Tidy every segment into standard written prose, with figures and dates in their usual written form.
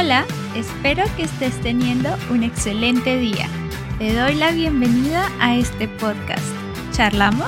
Hola, espero que estés teniendo un excelente día. Te doy la bienvenida a este podcast. ¿Charlamos?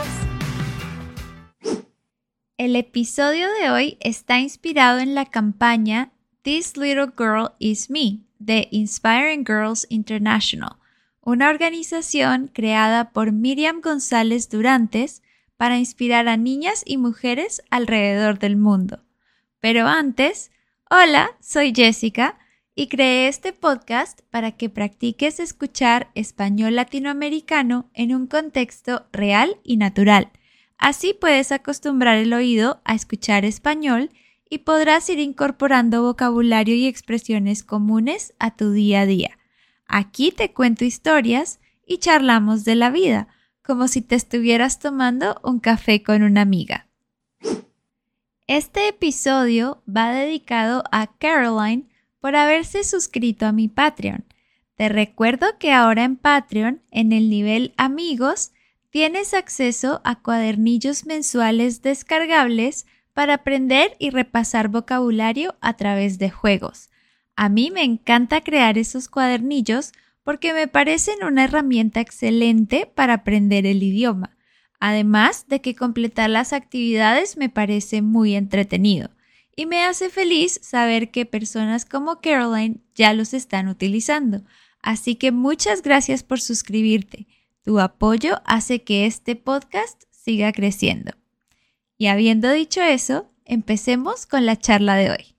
El episodio de hoy está inspirado en la campaña This Little Girl Is Me de Inspiring Girls International, una organización creada por Miriam González Durantes para inspirar a niñas y mujeres alrededor del mundo. Pero antes, hola, soy Jessica y creé este podcast para que practiques escuchar español latinoamericano en un contexto real y natural. Así puedes acostumbrar el oído a escuchar español y podrás ir incorporando vocabulario y expresiones comunes a tu día a día. Aquí te cuento historias y charlamos de la vida, como si te estuvieras tomando un café con una amiga. Este episodio va dedicado a Caroline por haberse suscrito a mi Patreon. Te recuerdo que ahora en Patreon, en el nivel Amigos, tienes acceso a cuadernillos mensuales descargables para aprender y repasar vocabulario a través de juegos. A mí me encanta crear esos cuadernillos porque me parecen una herramienta excelente para aprender el idioma. Además de que completar las actividades me parece muy entretenido y me hace feliz saber que personas como Caroline ya los están utilizando. Así que muchas gracias por suscribirte. Tu apoyo hace que este podcast siga creciendo. Y habiendo dicho eso, empecemos con la charla de hoy.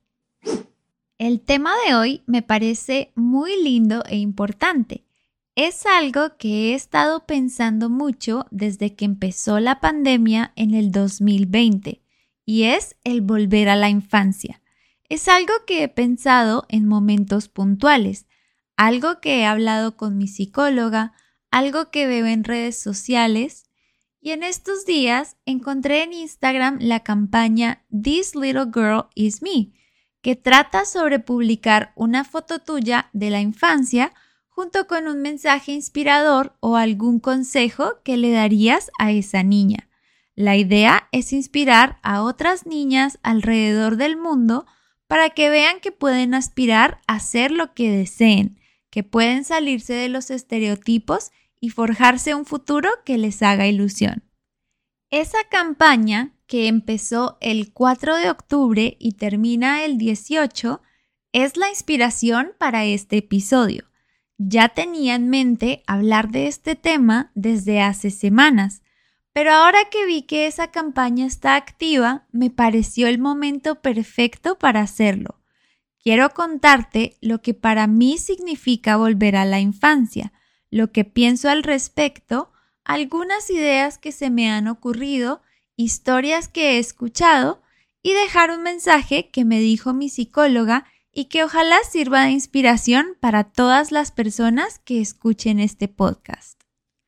El tema de hoy me parece muy lindo e importante. Es algo que he estado pensando mucho desde que empezó la pandemia en el 2020 y es el volver a la infancia. Es algo que he pensado en momentos puntuales, algo que he hablado con mi psicóloga, algo que veo en redes sociales y en estos días encontré en Instagram la campaña This Little Girl Is Me, que trata sobre publicar una foto tuya de la infancia junto con un mensaje inspirador o algún consejo que le darías a esa niña. La idea es inspirar a otras niñas alrededor del mundo para que vean que pueden aspirar a hacer lo que deseen, que pueden salirse de los estereotipos y forjarse un futuro que les haga ilusión. Esa campaña, que empezó el 4 de octubre y termina el 18, es la inspiración para este episodio. Ya tenía en mente hablar de este tema desde hace semanas, pero ahora que vi que esa campaña está activa, me pareció el momento perfecto para hacerlo. Quiero contarte lo que para mí significa volver a la infancia, lo que pienso al respecto, algunas ideas que se me han ocurrido, historias que he escuchado y dejar un mensaje que me dijo mi psicóloga y que ojalá sirva de inspiración para todas las personas que escuchen este podcast.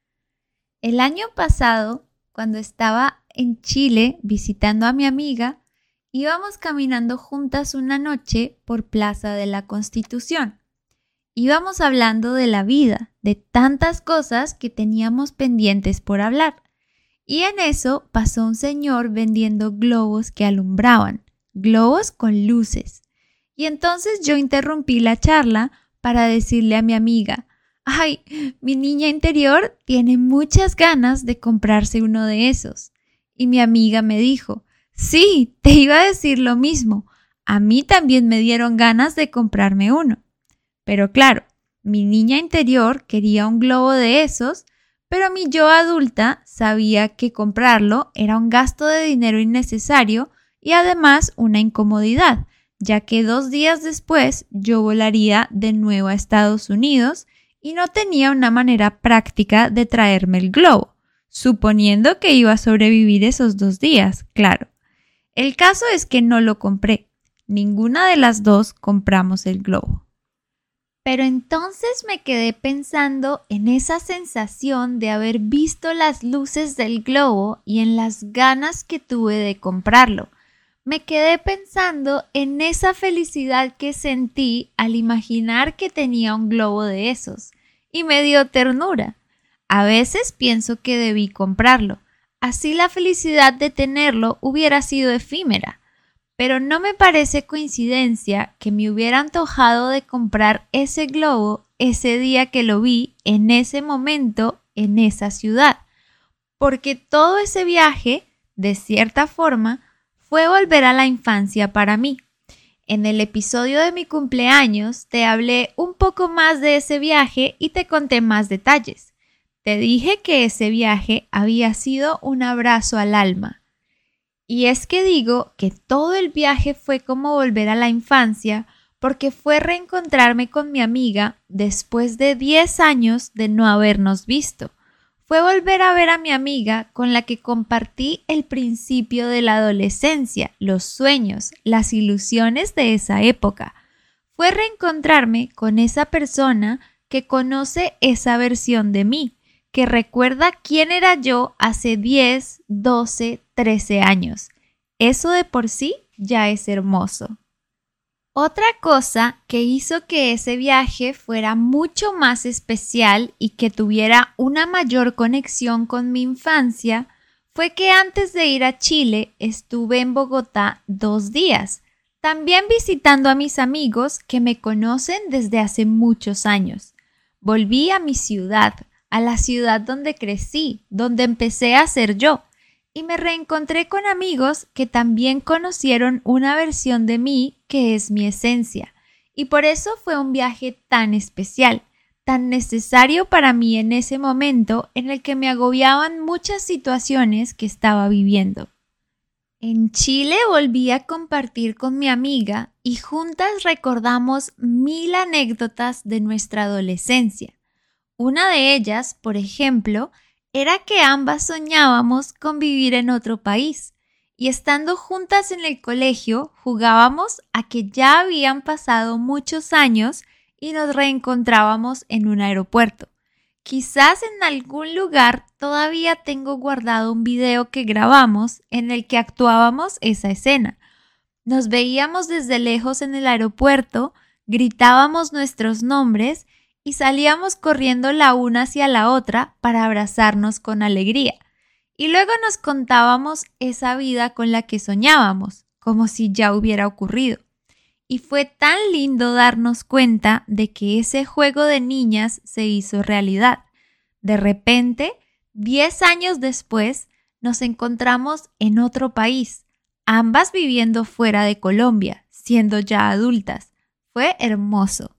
El año pasado, cuando estaba en Chile visitando a mi amiga, íbamos caminando juntas una noche por Plaza de la Constitución. Íbamos hablando de la vida, de tantas cosas que teníamos pendientes por hablar. Y en eso pasó un señor vendiendo globos que alumbraban, globos con luces. Y entonces yo interrumpí la charla para decirle a mi amiga, ¡ay, mi niña interior tiene muchas ganas de comprarse uno de esos! Y mi amiga me dijo, sí, te iba a decir lo mismo, a mí también me dieron ganas de comprarme uno. Pero claro, mi niña interior quería un globo de esos, pero mi yo adulta sabía que comprarlo era un gasto de dinero innecesario y además una incomodidad, ya que 2 días después yo volaría de nuevo a Estados Unidos y no tenía una manera práctica de traerme el globo, suponiendo que iba a sobrevivir esos 2 días, claro. El caso es que no lo compré, ninguna de las dos compramos el globo. Pero entonces me quedé pensando en esa sensación de haber visto las luces del globo y en las ganas que tuve de comprarlo. Me quedé pensando en esa felicidad que sentí al imaginar que tenía un globo de esos y me dio ternura. A veces pienso que debí comprarlo, así la felicidad de tenerlo hubiera sido efímera. pero no me parece coincidencia que me hubiera antojado de comprar ese globo ese día que lo vi, en ese momento, en esa ciudad, porque todo ese viaje, de cierta forma, fue volver a la infancia para mí. En el episodio de mi cumpleaños te hablé un poco más de ese viaje y te conté más detalles. Te dije que ese viaje había sido un abrazo al alma. Y es que digo que todo el viaje fue como volver a la infancia porque fue reencontrarme con mi amiga después de 10 años de no habernos visto. Fue volver a ver a mi amiga con la que compartí el principio de la adolescencia, los sueños, las ilusiones de esa época. Fue reencontrarme con esa persona que conoce esa versión de mí, que recuerda quién era yo hace 10, 12, 13 años. Eso de por sí ya es hermoso. Otra cosa que hizo que ese viaje fuera mucho más especial y que tuviera una mayor conexión con mi infancia fue que antes de ir a Chile estuve en Bogotá 2 días, también visitando a mis amigos que me conocen desde hace muchos años. Volví a mi ciudad, a la ciudad donde crecí, donde empecé a ser yo. Y me reencontré con amigos que también conocieron una versión de mí que es mi esencia. Y por eso fue un viaje tan especial, tan necesario para mí en ese momento en el que me agobiaban muchas situaciones que estaba viviendo. En Chile volví a compartir con mi amiga y juntas recordamos 1000 anécdotas de nuestra adolescencia. Una de ellas, por ejemplo, era que ambas soñábamos con vivir en otro país y estando juntas en el colegio jugábamos a que ya habían pasado muchos años y nos reencontrábamos en un aeropuerto. Quizás en algún lugar todavía tengo guardado un video que grabamos en el que actuábamos esa escena. Nos veíamos desde lejos en el aeropuerto, gritábamos nuestros nombres y salíamos corriendo la una hacia la otra para abrazarnos con alegría. Y luego nos contábamos esa vida con la que soñábamos, como si ya hubiera ocurrido. Y fue tan lindo darnos cuenta de que ese juego de niñas se hizo realidad. De repente, 10 años después, nos encontramos en otro país, ambas viviendo fuera de Colombia, siendo ya adultas. Fue hermoso.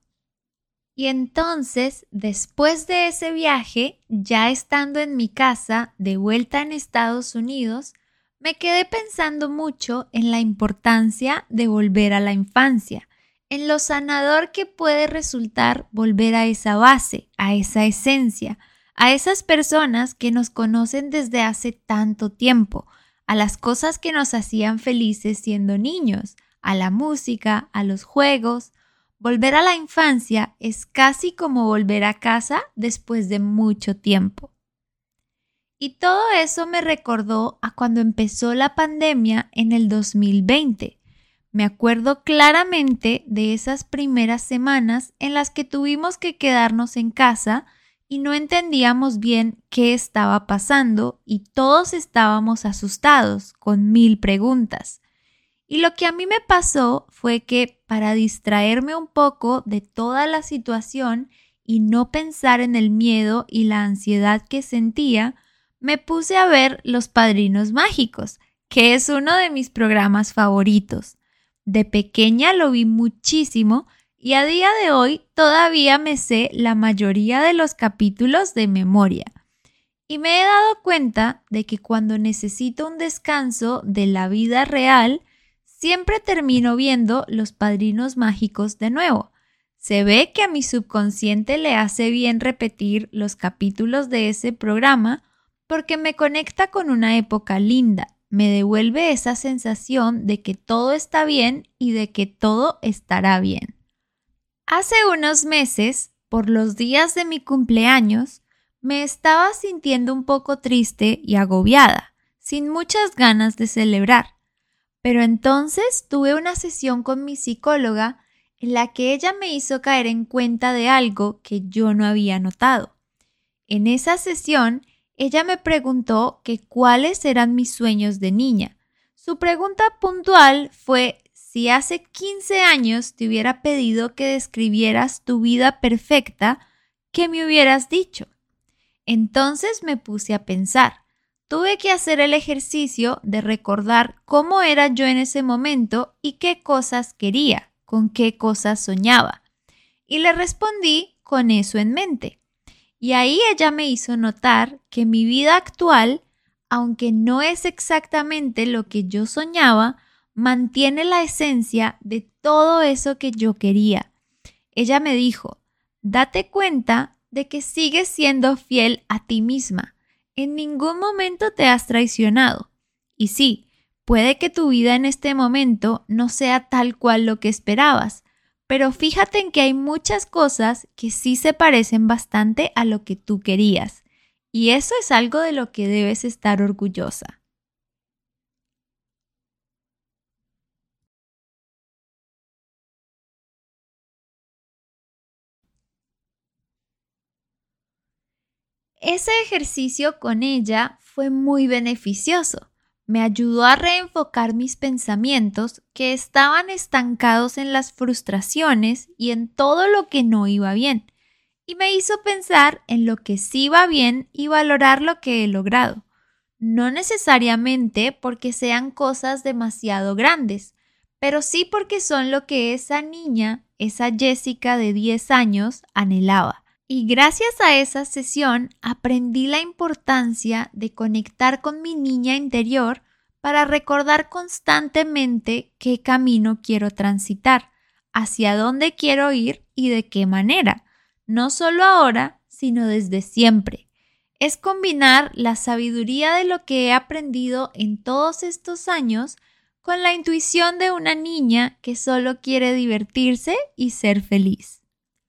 Y entonces, después de ese viaje, ya estando en mi casa, de vuelta en Estados Unidos, me quedé pensando mucho en la importancia de volver a la infancia, en lo sanador que puede resultar volver a esa base, a esa esencia, a esas personas que nos conocen desde hace tanto tiempo, a las cosas que nos hacían felices siendo niños, a la música, a los juegos. Volver a la infancia es casi como volver a casa después de mucho tiempo. Y todo eso me recordó a cuando empezó la pandemia en el 2020. Me acuerdo claramente de esas primeras semanas en las que tuvimos que quedarnos en casa y no entendíamos bien qué estaba pasando y todos estábamos asustados con 1000 preguntas. Y lo que a mí me pasó fue que para distraerme un poco de toda la situación y no pensar en el miedo y la ansiedad que sentía, me puse a ver Los Padrinos Mágicos, que es uno de mis programas favoritos. De pequeña lo vi muchísimo y a día de hoy todavía me sé la mayoría de los capítulos de memoria. Y me he dado cuenta de que cuando necesito un descanso de la vida real, siempre termino viendo Los Padrinos Mágicos de nuevo. Se ve que a mi subconsciente le hace bien repetir los capítulos de ese programa porque me conecta con una época linda, me devuelve esa sensación de que todo está bien y de que todo estará bien. Hace unos meses, por los días de mi cumpleaños, me estaba sintiendo un poco triste y agobiada, sin muchas ganas de celebrar. Pero entonces tuve una sesión con mi psicóloga en la que ella me hizo caer en cuenta de algo que yo no había notado. En esa sesión, ella me preguntó que cuáles eran mis sueños de niña. Su pregunta puntual fue si hace 15 años te hubiera pedido que describieras tu vida perfecta, ¿qué me hubieras dicho? Entonces me puse a pensar. Tuve que hacer el ejercicio de recordar cómo era yo en ese momento y qué cosas quería, con qué cosas soñaba. Y le respondí con eso en mente. Y ahí ella me hizo notar que mi vida actual, aunque no es exactamente lo que yo soñaba, mantiene la esencia de todo eso que yo quería. Ella me dijo, date cuenta de que sigues siendo fiel a ti misma. En ningún momento te has traicionado. Y sí, puede que tu vida en este momento no sea tal cual lo que esperabas, pero fíjate en que hay muchas cosas que sí se parecen bastante a lo que tú querías. Y eso es algo de lo que debes estar orgullosa. Ese ejercicio con ella fue muy beneficioso. Me ayudó a reenfocar mis pensamientos que estaban estancados en las frustraciones y en todo lo que no iba bien, y me hizo pensar en lo que sí va bien y valorar lo que he logrado. No necesariamente porque sean cosas demasiado grandes, pero sí porque son lo que esa niña, esa Jessica de 10 años, anhelaba. Y gracias a esa sesión aprendí la importancia de conectar con mi niña interior para recordar constantemente qué camino quiero transitar, hacia dónde quiero ir y de qué manera, no solo ahora, sino desde siempre. Es combinar la sabiduría de lo que he aprendido en todos estos años con la intuición de una niña que solo quiere divertirse y ser feliz.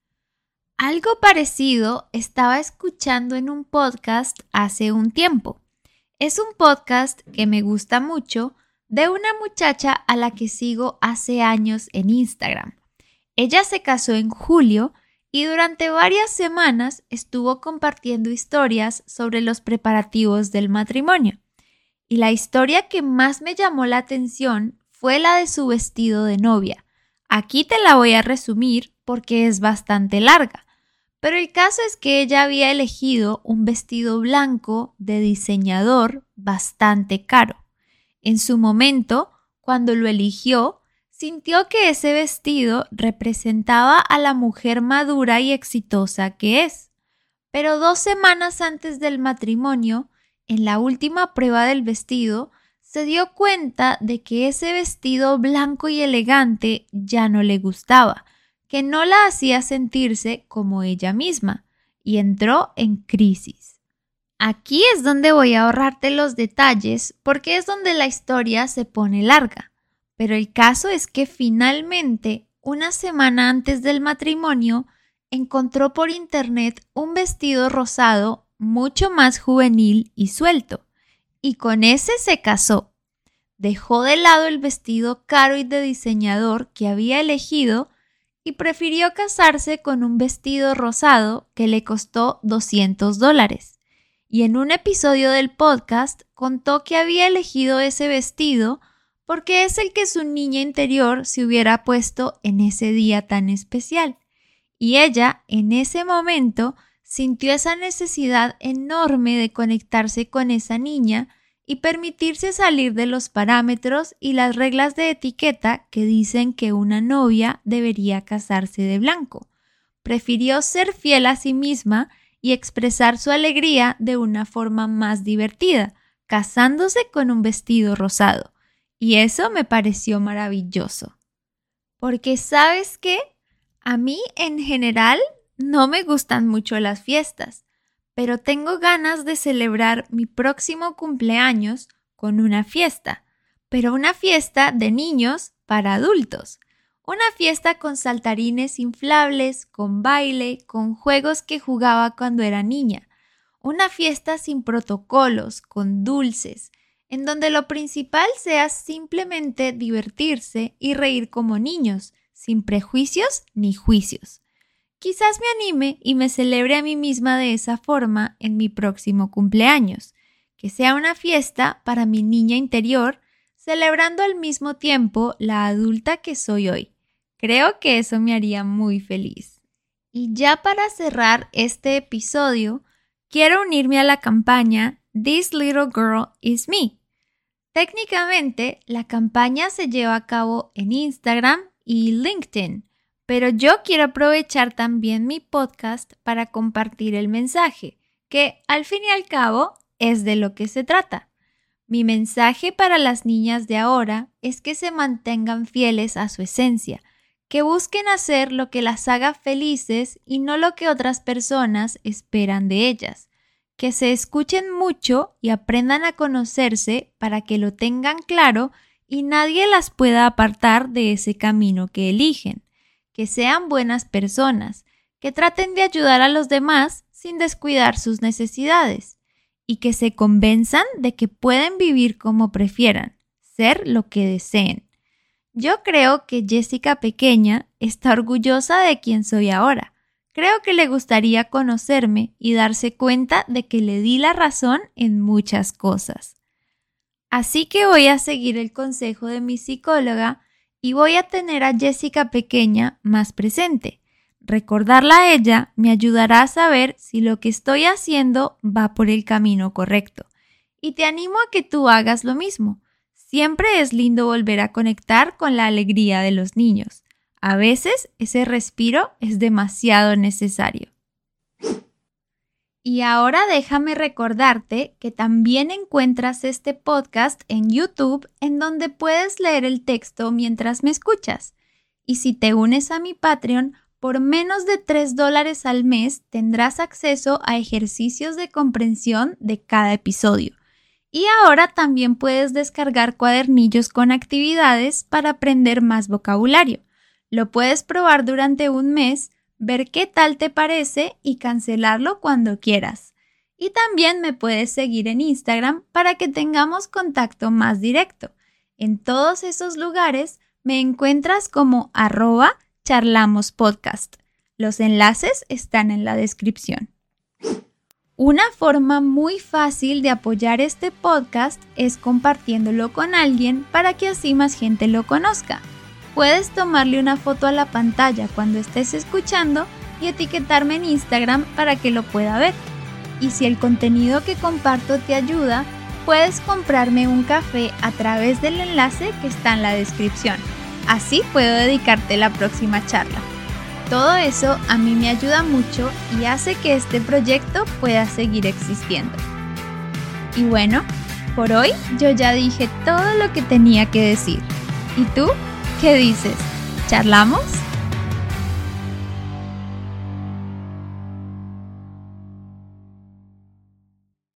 Algo parecido estaba escuchando en un podcast hace un tiempo. Es un podcast que me gusta mucho de una muchacha a la que sigo hace años en Instagram. Ella se casó en julio y durante varias semanas estuvo compartiendo historias sobre los preparativos del matrimonio. Y la historia que más me llamó la atención fue la de su vestido de novia. Aquí te la voy a resumir porque es bastante larga. Pero el caso es que ella había elegido un vestido blanco de diseñador bastante caro. En su momento, cuando lo eligió, sintió que ese vestido representaba a la mujer madura y exitosa que es. Pero 2 semanas antes del matrimonio, en la última prueba del vestido, se dio cuenta de que ese vestido blanco y elegante ya no le gustaba, que no la hacía sentirse como ella misma, y entró en crisis. Aquí es donde voy a ahorrarte los detalles porque es donde la historia se pone larga, pero el caso es que finalmente, una semana antes del matrimonio, encontró por internet un vestido rosado mucho más juvenil y suelto, y con ese se casó. Dejó de lado el vestido caro y de diseñador que había elegido y prefirió casarse con un vestido rosado que le costó $200. Y en un episodio del podcast contó que había elegido ese vestido porque es el que su niña interior se hubiera puesto en ese día tan especial. Y ella, en ese momento, sintió esa necesidad enorme de conectarse con esa niña y permitirse salir de los parámetros y las reglas de etiqueta que dicen que una novia debería casarse de blanco. Prefirió ser fiel a sí misma y expresar su alegría de una forma más divertida, casándose con un vestido rosado. Y eso me pareció maravilloso. Porque ¿sabes qué? A mí en general no me gustan mucho las fiestas, pero tengo ganas de celebrar mi próximo cumpleaños con una fiesta, pero una fiesta de niños para adultos. Una fiesta con saltarines inflables, con baile, con juegos que jugaba cuando era niña. Una fiesta sin protocolos, con dulces, en donde lo principal sea simplemente divertirse y reír como niños, sin prejuicios ni juicios. Quizás me anime y me celebre a mí misma de esa forma en mi próximo cumpleaños, que sea una fiesta para mi niña interior, celebrando al mismo tiempo la adulta que soy hoy. Creo que eso me haría muy feliz. Y ya para cerrar este episodio, quiero unirme a la campaña This Little Girl Is Me. Técnicamente, la campaña se lleva a cabo en Instagram y LinkedIn, pero yo quiero aprovechar también mi podcast para compartir el mensaje, que al fin y al cabo es de lo que se trata. Mi mensaje para las niñas de ahora es que se mantengan fieles a su esencia, que busquen hacer lo que las haga felices y no lo que otras personas esperan de ellas. Que se escuchen mucho y aprendan a conocerse para que lo tengan claro y nadie las pueda apartar de ese camino que eligen. Que sean buenas personas, que traten de ayudar a los demás sin descuidar sus necesidades y que se convenzan de que pueden vivir como prefieran, ser lo que deseen. Yo creo que Jessica pequeña está orgullosa de quien soy ahora. Creo que le gustaría conocerme y darse cuenta de que le di la razón en muchas cosas. Así que voy a seguir el consejo de mi psicóloga y voy a tener a Jessica pequeña más presente. Recordarla a ella me ayudará a saber si lo que estoy haciendo va por el camino correcto. Y te animo a que tú hagas lo mismo. Siempre es lindo volver a conectar con la alegría de los niños. A veces ese respiro es demasiado necesario. Y ahora déjame recordarte que también encuentras este podcast en YouTube en donde puedes leer el texto mientras me escuchas. Y si te unes a mi Patreon, por menos de $3 al mes tendrás acceso a ejercicios de comprensión de cada episodio. Y ahora también puedes descargar cuadernillos con actividades para aprender más vocabulario. Lo puedes probar durante un mes, ver qué tal te parece y cancelarlo cuando quieras. Y también me puedes seguir en Instagram para que tengamos contacto más directo. En todos esos lugares me encuentras como @charlamospodcast. Los enlaces están en la descripción. Una forma muy fácil de apoyar este podcast es compartiéndolo con alguien para que así más gente lo conozca. Puedes tomarle una foto a la pantalla cuando estés escuchando y etiquetarme en Instagram para que lo pueda ver. Y si el contenido que comparto te ayuda, puedes comprarme un café a través del enlace que está en la descripción. Así puedo dedicarte la próxima charla. Todo eso a mí me ayuda mucho y hace que este proyecto pueda seguir existiendo. Y bueno, por hoy yo ya dije todo lo que tenía que decir. ¿Y tú? ¿Qué dices? ¿Charlamos?